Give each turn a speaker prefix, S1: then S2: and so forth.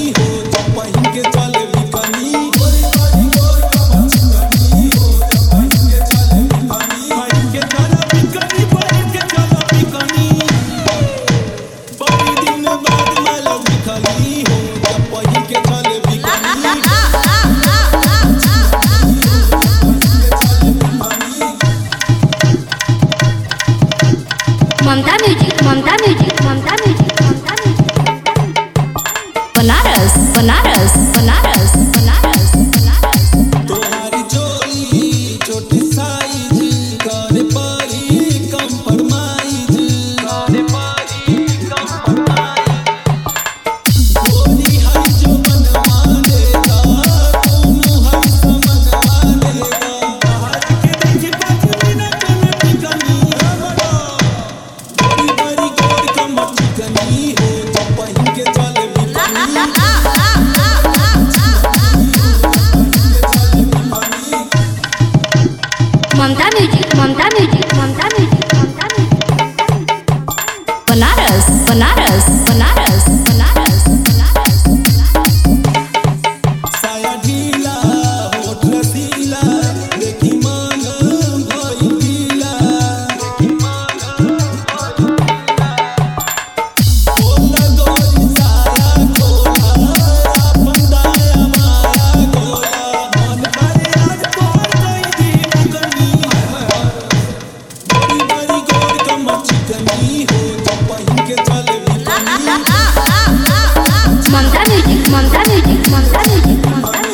S1: हो जब पहिन के चले bikini
S2: Mamta music Mamta music Mamta music Mamta music Banaras Banaras Banaras Banaras Banaras
S1: तोहारी चोली छोटी साइज करे परी कंप्रोमाइज करे परी कंप्रोमाइज गोरी है जो मनवा देगा दोनों है समझवा देगा आज के देखी बात मिनट में ठिकानी बड़ी बड़ी गोर कमर चिकनी हो जब पहिन के चले
S2: Mamta music Mamta music Mamta music Mamta music Banaras Banaras Banaras Banaras Banaras
S1: साया ढीला होठ रसीला देखी मान भई गीला देखी मान बोला गोरी साया खोला अपन दाया माया गोला मन करे आज तोर कोई दी बिकनी बड़ी बड़ी गोर कमर चिकनी हो जब पहिन के चले bikini
S2: Mamta music Mamta music Mamta music ममता